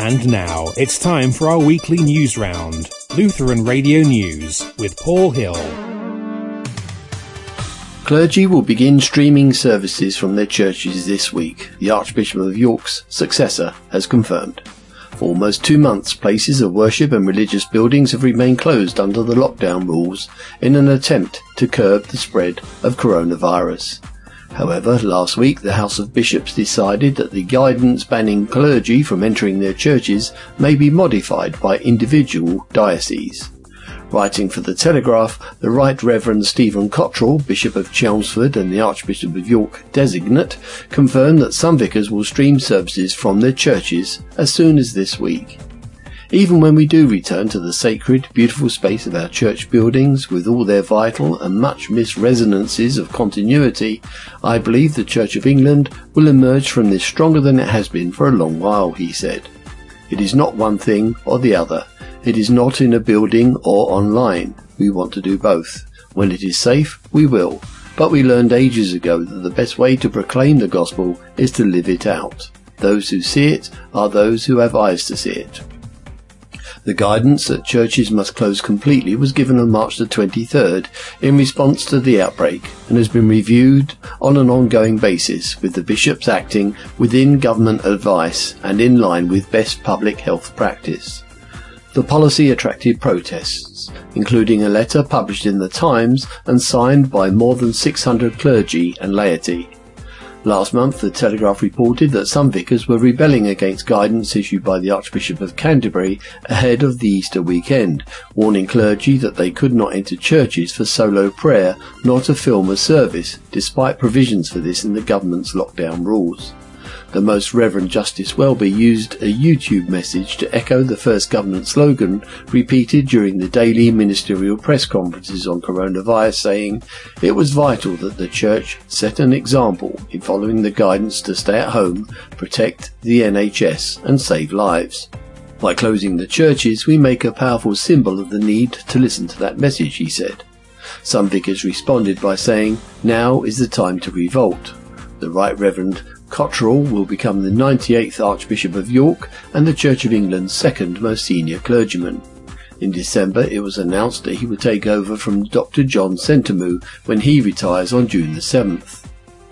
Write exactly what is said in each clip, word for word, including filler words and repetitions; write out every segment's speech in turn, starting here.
And now it's time for our weekly news round. Lutheran Radio News with Paul Hill. Clergy will begin streaming services from their churches this week, the Archbishop of York's successor has confirmed. For almost two months, places of worship and religious buildings have remained closed under the lockdown rules in an attempt to curb the spread of coronavirus. However, last week the House of Bishops decided that the guidance banning clergy from entering their churches may be modified by individual dioceses. Writing for the Telegraph, the Right Reverend Stephen Cottrell, Bishop of Chelmsford and the Archbishop of York designate, confirmed that some vicars will stream services from their churches as soon as this week. Even when we do return to the sacred, beautiful space of our church buildings, with all their vital and much missed resonances of continuity, I believe the Church of England will emerge from this stronger than it has been for a long while, he said. It is not one thing or the other. It is not in a building or online. We want to do both. When it is safe, we will. But we learned ages ago that the best way to proclaim the gospel is to live it out. Those who see it are those who have eyes to see it. The guidance that churches must close completely was given on March the twenty-third in response to the outbreak and has been reviewed on an ongoing basis, with the bishops acting within government advice and in line with best public health practice. The policy attracted protests, including a letter published in the Times and signed by more than six hundred clergy and laity. Last month, the Telegraph reported that some vicars were rebelling against guidance issued by the Archbishop of Canterbury ahead of the Easter weekend, warning clergy that they could not enter churches for solo prayer nor to film a service, despite provisions for this in the government's lockdown rules. The Most Reverend Justice Welby used a YouTube message to echo the first government slogan repeated during the daily ministerial press conferences on coronavirus, saying it was vital that the Church set an example in following the guidance to stay at home, protect the N H S and save lives. By closing the churches, we make a powerful symbol of the need to listen to that message, he said. Some vicars responded by saying, now is the time to revolt. The Right Reverend Cottrell will become the ninety-eighth Archbishop of York and the Church of England's second most senior clergyman. In December, it was announced that he would take over from Doctor John Sentamu when he retires on June the seventh.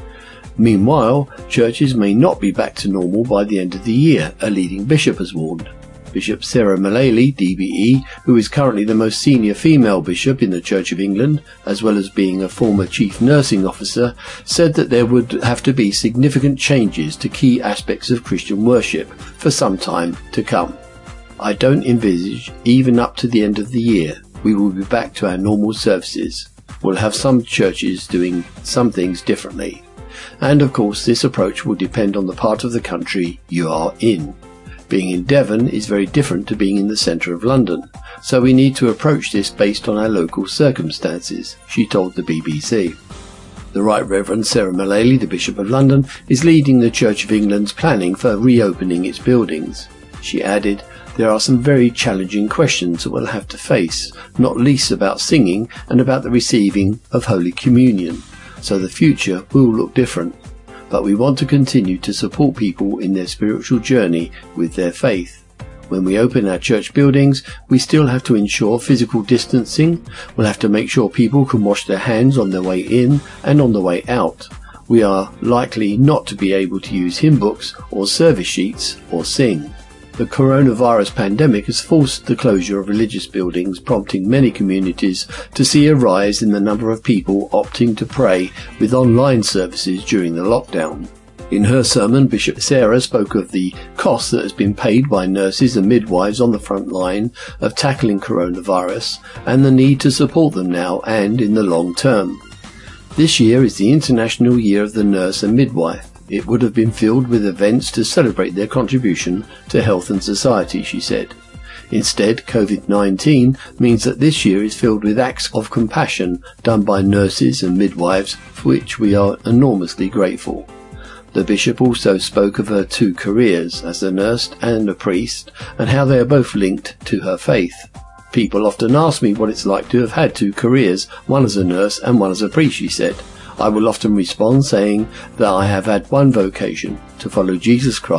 Meanwhile, churches may not be back to normal by the end of the year, a leading bishop has warned. Bishop Sarah Mullally, D B E, who is currently the most senior female bishop in the Church of England, as well as being a former chief nursing officer, said that there would have to be significant changes to key aspects of Christian worship for some time to come. I don't envisage, even up to the end of the year, we will be back to our normal services. We'll have some churches doing some things differently. And of course, this approach will depend on the part of the country you are in. Being in Devon is very different to being in the centre of London, so we need to approach this based on our local circumstances, she told the B B C. The Right Reverend Sarah Mullally, the Bishop of London, is leading the Church of England's planning for reopening its buildings. She added, there are some very challenging questions that we'll have to face, not least about singing and about the receiving of Holy Communion, so the future will look different. But we want to continue to support people in their spiritual journey with their faith. When we open our church buildings, we still have to ensure physical distancing. We'll have to make sure people can wash their hands on their way in and on the way out. We are likely not to be able to use hymn books or service sheets or sing. The coronavirus pandemic has forced the closure of religious buildings, prompting many communities to see a rise in the number of people opting to pray with online services during the lockdown. In her sermon, Bishop Sarah spoke of the cost that has been paid by nurses and midwives on the front line of tackling coronavirus and the need to support them now and in the long term. This year is the International Year of the Nurse and Midwife. It would have been filled with events to celebrate their contribution to health and society, she said. Instead, COVID nineteen means that this year is filled with acts of compassion done by nurses and midwives, for which we are enormously grateful. The bishop also spoke of her two careers, as a nurse and a priest, and how they are both linked to her faith. People often ask me what it's like to have had two careers, one as a nurse and one as a priest, she said. I will often respond saying that I have had one vocation, to follow Jesus Christ,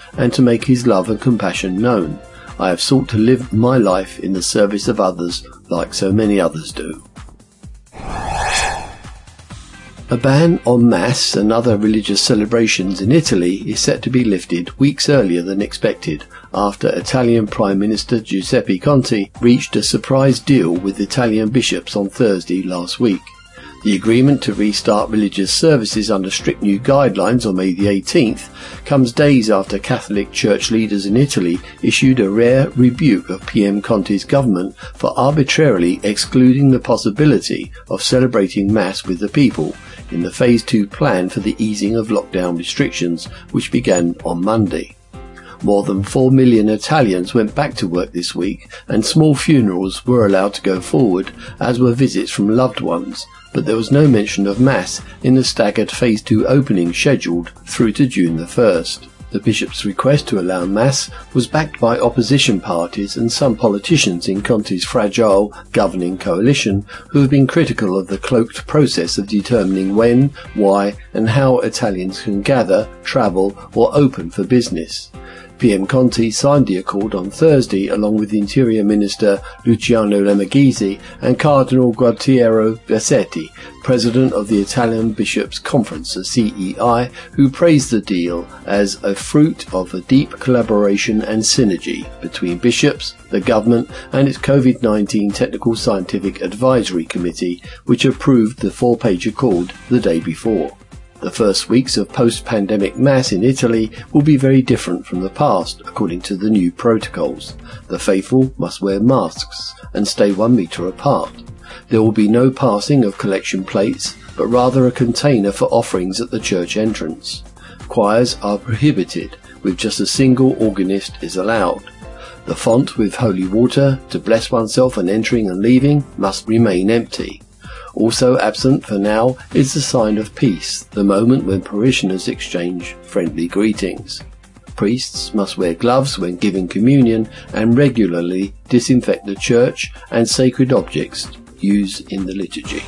and to make his love and compassion known. I have sought to live my life in the service of others like so many others do. A ban on Mass and other religious celebrations in Italy is set to be lifted weeks earlier than expected after Italian Prime Minister Giuseppe Conte reached a surprise deal with Italian bishops on Thursday last week. The agreement to restart religious services under strict new guidelines on May the eighteenth comes days after Catholic Church leaders in Italy issued a rare rebuke of P M Conte's government for arbitrarily excluding the possibility of celebrating Mass with the people in the Phase two plan for the easing of lockdown restrictions, which began on Monday. More than four million Italians went back to work this week, and small funerals were allowed to go forward, as were visits from loved ones, but there was no mention of Mass in the staggered Phase two opening scheduled through to June the first. The bishop's request to allow Mass was backed by opposition parties and some politicians in Conte's fragile governing coalition who have been critical of the cloaked process of determining when, why and how Italians can gather, travel or open for business. P M Conte signed the accord on Thursday along with Interior Minister Luciano Lamorgese and Cardinal Gualtiero Bassetti, President of the Italian Bishops' Conference, the C E I, who praised the deal as a fruit of a deep collaboration and synergy between bishops, the government and its COVID nineteen Technical Scientific Advisory Committee, which approved the four-page accord the day before. The first weeks of post-pandemic Mass in Italy will be very different from the past, according to the new protocols. The faithful must wear masks and stay one metre apart. There will be no passing of collection plates, but rather a container for offerings at the church entrance. Choirs are prohibited, with just a single organist is allowed. The font with holy water to bless oneself on entering and leaving must remain empty. Also absent for now is the sign of peace, the moment when parishioners exchange friendly greetings. Priests must wear gloves when giving communion and regularly disinfect the church and sacred objects used in the liturgy.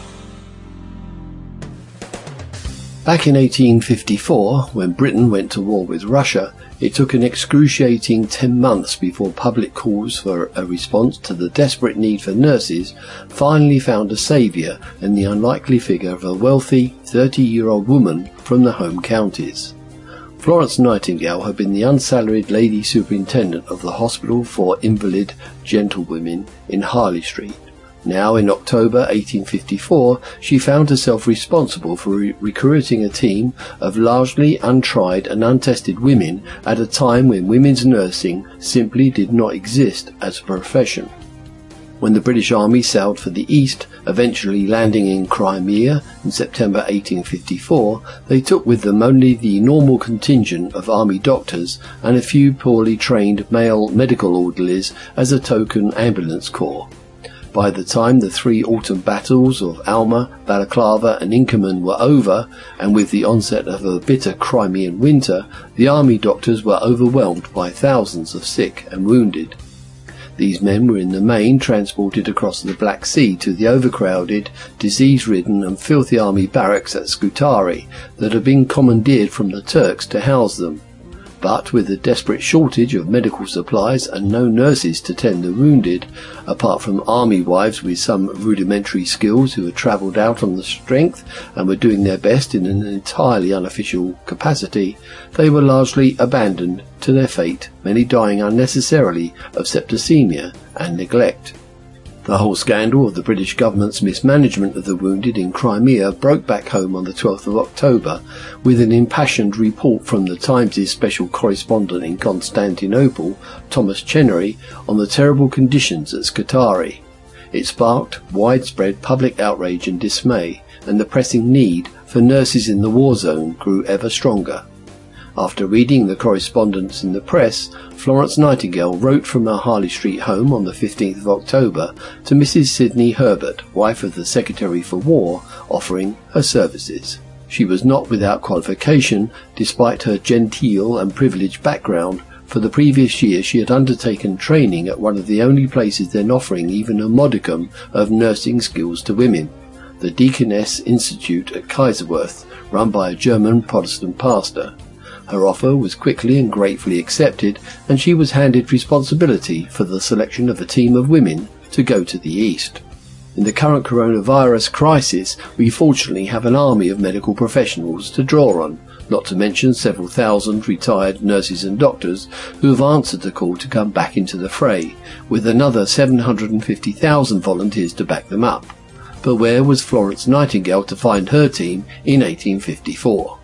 Back in eighteen fifty-four, when Britain went to war with Russia, it took an excruciating ten months before public calls for a response to the desperate need for nurses finally found a saviour in the unlikely figure of a wealthy thirty-year-old woman from the home counties. Florence Nightingale had been the unsalaried lady superintendent of the Hospital for Invalid Gentlewomen in Harley Street. Now, in October eighteen fifty-four, she found herself responsible for re- recruiting a team of largely untried and untested women at a time when women's nursing simply did not exist as a profession. When the British Army sailed for the East, eventually landing in Crimea in September eighteen fifty-four, they took with them only the normal contingent of army doctors and a few poorly trained male medical orderlies as a token ambulance corps. By the time the three autumn battles of Alma, Balaclava and Inkerman were over, and with the onset of a bitter Crimean winter, the army doctors were overwhelmed by thousands of sick and wounded. These men were in the main transported across the Black Sea to the overcrowded, disease-ridden and filthy army barracks at Scutari that had been commandeered from the Turks to house them. But with a desperate shortage of medical supplies and no nurses to tend the wounded, apart from army wives with some rudimentary skills who had travelled out on the strength and were doing their best in an entirely unofficial capacity, they were largely abandoned to their fate, many dying unnecessarily of septicemia and neglect. The whole scandal of the British government's mismanagement of the wounded in Crimea broke back home on the twelfth of October with an impassioned report from the Times' special correspondent in Constantinople, Thomas Chenery, on the terrible conditions at Scutari. It sparked widespread public outrage and dismay, and the pressing need for nurses in the war zone grew ever stronger. After reading the correspondence in the press, Florence Nightingale wrote from her Harley Street home on the fifteenth of October to Missus Sidney Herbert, wife of the Secretary for War, offering her services. She was not without qualification, despite her genteel and privileged background. For the previous year she had undertaken training at one of the only places then offering even a modicum of nursing skills to women, the Deaconess Institute at Kaiserwerth, run by a German Protestant pastor. Her offer was quickly and gratefully accepted, and she was handed responsibility for the selection of a team of women to go to the East. In the current coronavirus crisis, we fortunately have an army of medical professionals to draw on, not to mention several thousand retired nurses and doctors who have answered the call to come back into the fray, with another seven hundred fifty thousand volunteers to back them up. But where was Florence Nightingale to find her team in eighteen fifty-four?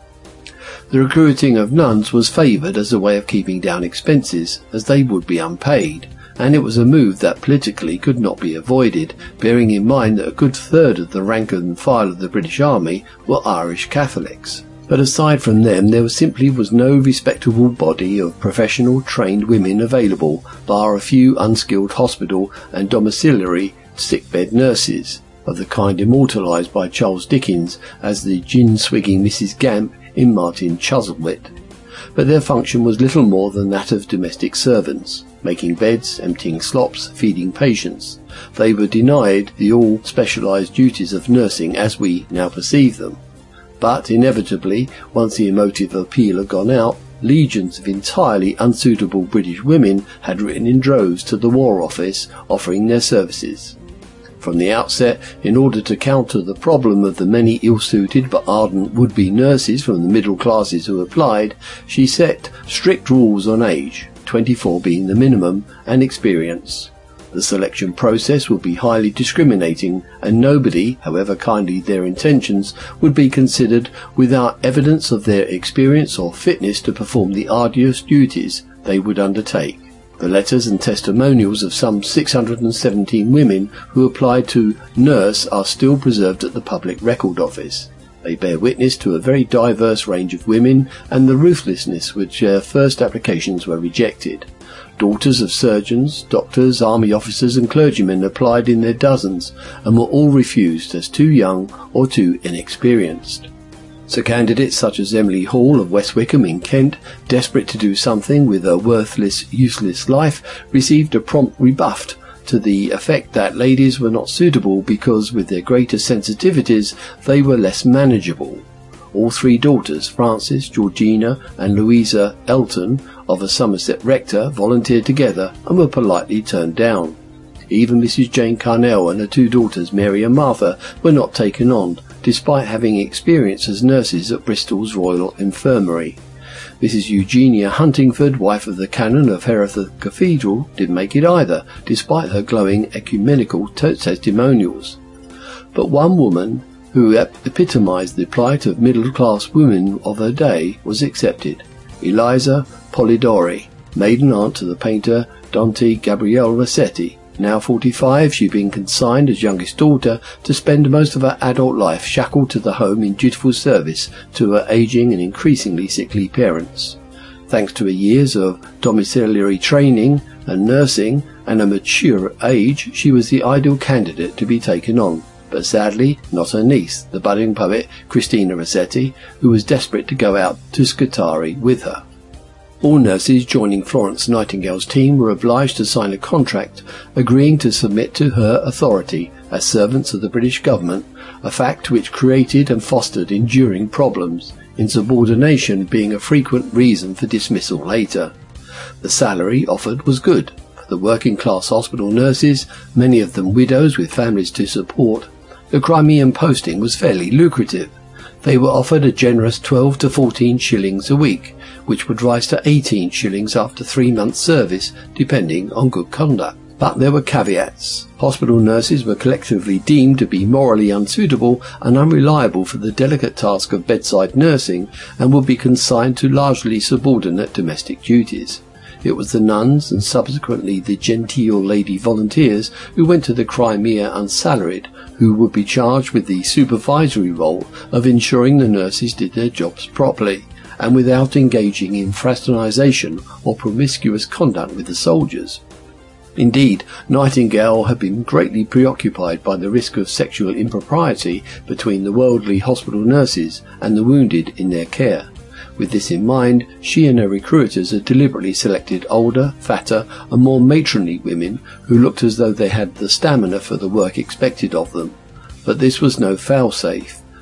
The recruiting of nuns was favoured as a way of keeping down expenses, as they would be unpaid, and it was a move that politically could not be avoided, bearing in mind that a good third of the rank and file of the British Army were Irish Catholics. But aside from them, there simply was no respectable body of professional trained women available, bar a few unskilled hospital and domiciliary sickbed nurses, of the kind immortalised by Charles Dickens as the gin-swigging Missus Gamp in Martin Chuzzlewit. But their function was little more than that of domestic servants, making beds, emptying slops, feeding patients. They were denied the all-specialised duties of nursing as we now perceive them. But inevitably, once the emotive appeal had gone out, legions of entirely unsuitable British women had written in droves to the War Office offering their services. From the outset, in order to counter the problem of the many ill-suited but ardent would-be nurses from the middle classes who applied, she set strict rules on age, twenty-four being the minimum, and experience. The selection process would be highly discriminating, and nobody, however kindly their intentions, would be considered without evidence of their experience or fitness to perform the arduous duties they would undertake. The letters and testimonials of some six hundred seventeen women who applied to nurse are still preserved at the Public Record Office. They bear witness to a very diverse range of women and the ruthlessness with which their first applications were rejected. Daughters of surgeons, doctors, army officers and clergymen applied in their dozens and were all refused as too young or too inexperienced. So candidates such as Emily Hall of West Wickham in Kent, desperate to do something with a worthless, useless life, received a prompt rebuff to the effect that ladies were not suitable because with their greater sensitivities they were less manageable. All three daughters, Frances, Georgina and Louisa Elton, of a Somerset rector, volunteered together and were politely turned down. Even Missus Jane Carnell and her two daughters, Mary and Martha, were not taken on, despite having experience as nurses at Bristol's Royal Infirmary. Missus Eugenia Huntingford, wife of the Canon of Hereford Cathedral, didn't make it either, despite her glowing ecumenical testimonials. But one woman, who epitomised the plight of middle-class women of her day, was accepted. Eliza Polidori, maiden aunt to the painter Dante Gabriele Rossetti. Now forty-five, she'd been consigned as youngest daughter to spend most of her adult life shackled to the home in dutiful service to her ageing and increasingly sickly parents. Thanks to her years of domiciliary training and nursing and a mature age, she was the ideal candidate to be taken on. But sadly, not her niece, the budding poet Christina Rossetti, who was desperate to go out to Scutari with her. All nurses joining Florence Nightingale's team were obliged to sign a contract agreeing to submit to her authority as servants of the British government, a fact which created and fostered enduring problems, insubordination being a frequent reason for dismissal later. The salary offered was good. For the working-class hospital nurses, many of them widows with families to support, the Crimean posting was fairly lucrative. They were offered a generous twelve to fourteen shillings a week, which would rise to eighteen shillings after three months' service, depending on good conduct. But there were caveats. Hospital nurses were collectively deemed to be morally unsuitable and unreliable for the delicate task of bedside nursing and would be consigned to largely subordinate domestic duties. It was the nuns and subsequently the genteel lady volunteers who went to the Crimea unsalaried, who would be charged with the supervisory role of ensuring the nurses did their jobs properly and without engaging in fraternisation or promiscuous conduct with the soldiers. Indeed, Nightingale had been greatly preoccupied by the risk of sexual impropriety between the worldly hospital nurses and the wounded in their care. With this in mind, she and her recruiters had deliberately selected older, fatter and more matronly women who looked as though they had the stamina for the work expected of them. But this was no fail-safe.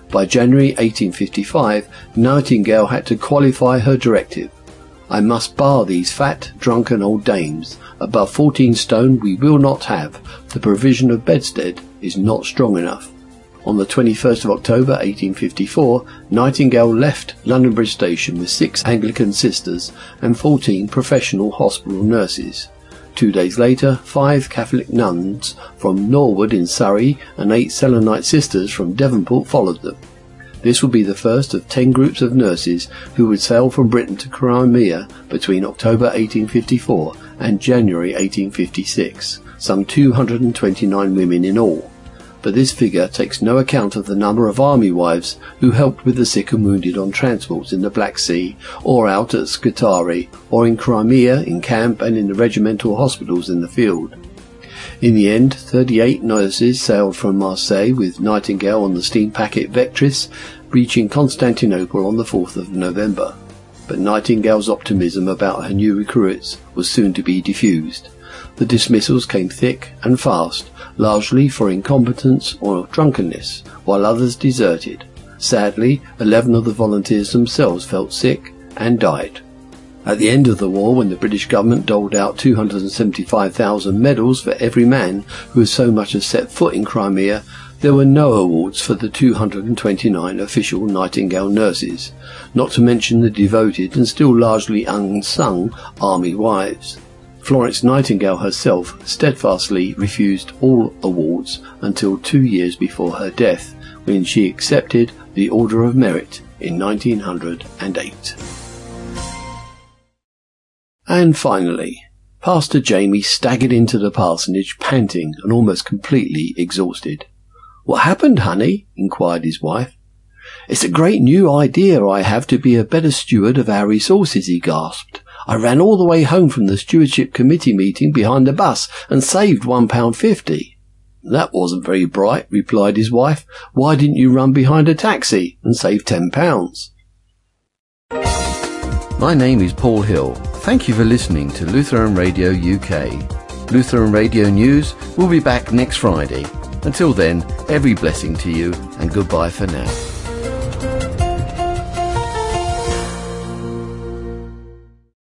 By January eighteen fifty-five, Nightingale had to qualify her directive. I must bar these fat, drunken old dames. Above fourteen stone we will not have. The provision of bedstead is not strong enough. On the twenty-first of October eighteen fifty-four, Nightingale left London Bridge Station with six Anglican sisters and fourteen professional hospital nurses. Two days later, five Catholic nuns from Norwood in Surrey and eight Selenite sisters from Devonport followed them. This will be the first of ten groups of nurses who would sail from Britain to Crimea between October eighteen fifty-four and January eighteen fifty-six, some two hundred twenty-nine women in all. But this figure takes no account of the number of army wives who helped with the sick and wounded on transports in the Black Sea, or out at Scutari, or in Crimea in camp and in the regimental hospitals in the field. In the end, thirty-eight nurses sailed from Marseille with Nightingale on the steam packet Vectris, reaching Constantinople on the fourth of November. But Nightingale's optimism about her new recruits was soon to be diffused. The dismissals came thick and fast, largely for incompetence or drunkenness, while others deserted. Sadly, eleven of the volunteers themselves felt sick and died. At the end of the war, when the British government doled out two hundred seventy-five thousand medals for every man who had so much as set foot in Crimea, there were no awards for the two hundred twenty-nine official Nightingale nurses, not to mention the devoted and still largely unsung army wives. Florence Nightingale herself steadfastly refused all awards until two years before her death, when she accepted the Order of Merit in nineteen hundred eight. And finally, Pastor Jamie staggered into the parsonage panting and almost completely exhausted. "What happened, honey?" inquired his wife. "It's a great new idea I have to be a better steward of our resources," he gasped. "I ran all the way home from the stewardship committee meeting behind the bus and saved one pound fifty. "That wasn't very bright," replied his wife. "Why didn't you run behind a taxi and save ten pounds? My name is Paul Hill. Thank you for listening to Lutheran Radio U K. Lutheran Radio News will be back next Friday. Until then, every blessing to you and goodbye for now.